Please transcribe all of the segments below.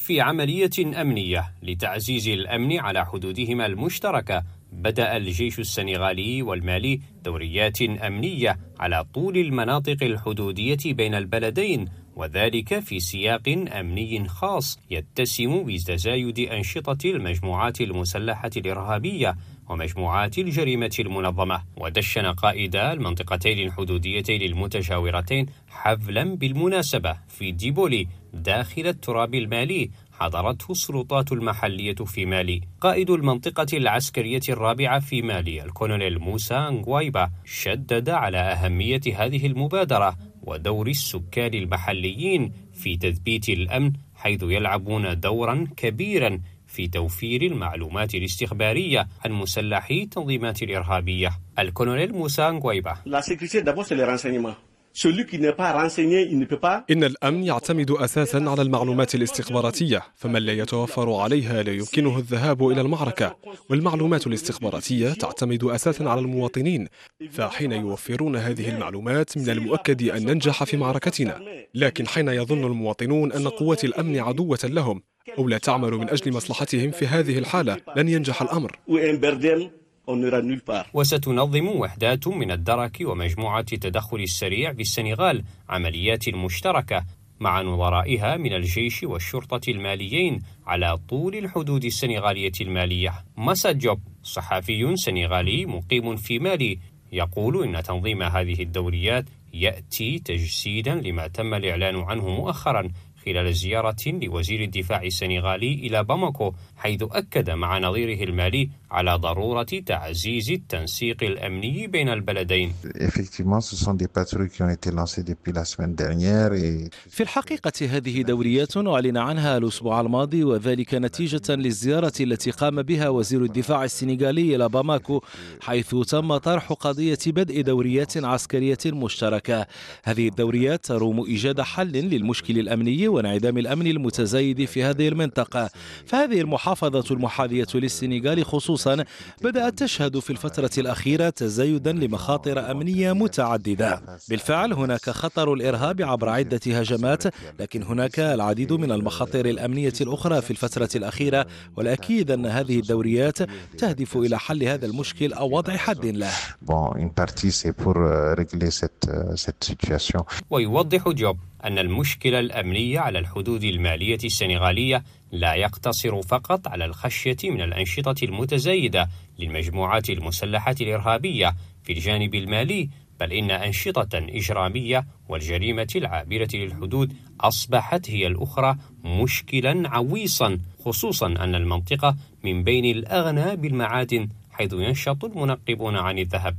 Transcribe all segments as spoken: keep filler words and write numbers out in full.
في عملية أمنية لتعزيز الأمن على حدودهما المشتركة، بدأ الجيش السنغالي والمالي دوريات أمنية على طول المناطق الحدودية بين البلدين، وذلك في سياق أمني خاص يتسم بتزايد أنشطة المجموعات المسلحة الإرهابية ومجموعات الجريمة المنظمة. ودشن قائدا المنطقتين الحدوديتين المتجاورتين حفلا بالمناسبة في ديبولي داخل التراب المالي حضرته السلطات المحلية في مالي. قائد المنطقة العسكرية الرابعة في مالي الكولونيل موسى نغوايبا شدد على أهمية هذه المبادرة ودور السكان المحليين في تثبيت الأمن، حيث يلعبون دورا كبيرا في توفير المعلومات الاستخبارية عن مسلحي التنظيمات الإرهابية. الكولونيل موسى نغوايبا: إن الأمن يعتمد أساساً على المعلومات الاستخباراتية، فمن لا يتوفر عليها لا يمكنه الذهاب إلى المعركة، والمعلومات الاستخباراتية تعتمد أساساً على المواطنين، فحين يوفرون هذه المعلومات من المؤكد أن ننجح في معركتنا. لكن حين يظن المواطنون أن قوات الأمن عدوة لهم أو لا تعمل من أجل مصلحتهم، في هذه الحالة لن ينجح الأمر. وستنظم وحدات من الدرك ومجموعة التدخل السريع بالسنغال عمليات مشتركة مع نظرائها من الجيش والشرطة الماليين على طول الحدود السنغالية المالية. مسا جوب صحفي سنغالي مقيم في مالي يقول إن تنظيم هذه الدوريات يأتي تجسيدا لما تم الإعلان عنه مؤخرا خلال زيارة لوزير الدفاع السنغالي إلى باماكو، حيث أكد مع نظيره المالي على ضرورة تعزيز التنسيق الأمني بين البلدين. في الحقيقة هذه دوريات أعلن عنها الأسبوع الماضي، وذلك نتيجة للزيارة التي قام بها وزير الدفاع السنغالي إلى باماكو، حيث تم طرح قضية بدء دوريات عسكرية مشتركة. هذه الدوريات تروم إيجاد حل للمشكل الأمني وانعدام الأمن المتزايد في هذه المنطقة. فهذه المحافظة المحاذية للسنغال خصوصا بدأت تشهد في الفترة الأخيرة تزايدا لمخاطر أمنية متعددة. بالفعل هناك خطر الإرهاب عبر عدة هجمات، لكن هناك العديد من المخاطر الأمنية الأخرى في الفترة الأخيرة، والأكيد أن هذه الدوريات تهدف إلى حل هذا المشكل أو وضع حد له. ويوضح جوب أن المشكلة الأمنية على الحدود المالية السنغالية لا يقتصر فقط على الخشية من الأنشطة المتزايدة للمجموعات المسلحة الإرهابية في الجانب المالي، بل إن أنشطة إجرامية والجريمة العابرة للحدود أصبحت هي الأخرى مشكلا عويصا، خصوصا أن المنطقة من بين الأغنى بالمعادن، حيث ينشط المنقبون عن الذهب.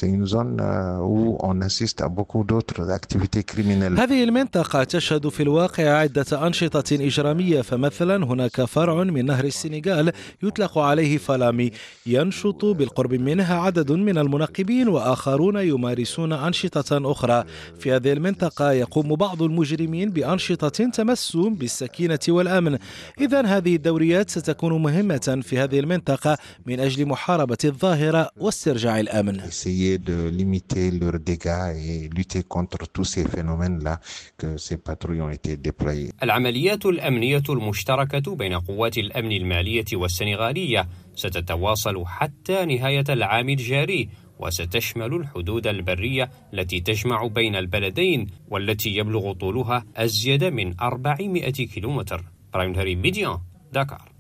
هذه المنطقة تشهد في الواقع عدة أنشطة إجرامية، فمثلا هناك فرع من نهر السنغال يطلق عليه فلامي ينشط بالقرب منها عدد من المنقبين، وآخرون يمارسون أنشطة أخرى. في هذه المنطقة يقوم بعض المجرمين بأنشطة تمس بالسكينة والأمن. إذن هذه الدوريات ستكون مهمة في هذه المنطقة من أجل محاربة الظاهرة واسترجاع الأمن. de limiter leurs dégâts et lutter contre tous ces phénomènes-là que ces patrouilles ont été déployées. العمليات الأمنية المشتركة بين قوات الأمن المالية والسنغالية ستتواصل حتى نهاية العام الجاري، وستشمل الحدود البرية التي تجمع بين البلدين والتي يبلغ طولها أزيد من أربعمائة كيلومتر. برايم هاري ميديا، داكار.